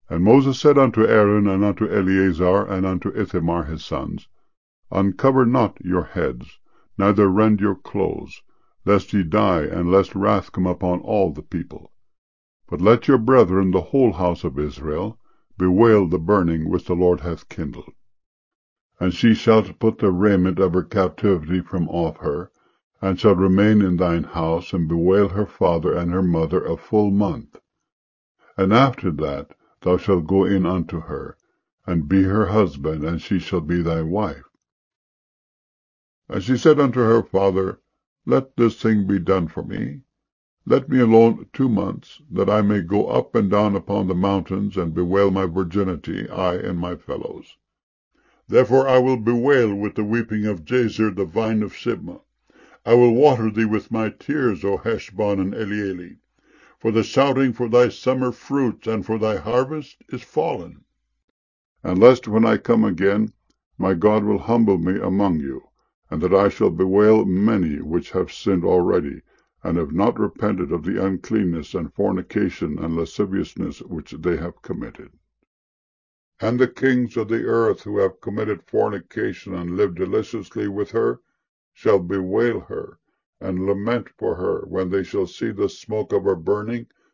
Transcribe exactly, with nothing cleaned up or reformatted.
And Moses said unto Aaron, and unto Eleazar, and unto Ithamar his sons, Uncover not your heads, neither rend your clothes, lest ye die, and lest wrath come upon all the people. But let your brethren, the whole house of Israel, bewail the burning which the Lord hath kindled. And she shall put the raiment of her captivity from off her, and shall remain in thine house, and bewail her father and her mother a full month. And after that thou shalt go in unto her, and be her husband, and she shall be thy wife. And she said unto her father, Let this thing be done for me. Let me alone two months, that I may go up and down upon the mountains, and bewail my virginity, I and my fellows. Therefore I will bewail with the weeping of Jazer the vine of Sibmah. I will water thee with my tears, O Heshbon and Elealeh. For the shouting for thy summer fruits and for thy harvest is fallen. And lest when I come again, my God will humble me among you, and that I shall bewail many which have sinned already, and have not repented of the uncleanness and fornication and lasciviousness which they have committed. And the kings of the earth who have committed fornication and lived deliciously with her shall bewail her, and lament for her, when they shall see the smoke of her burning,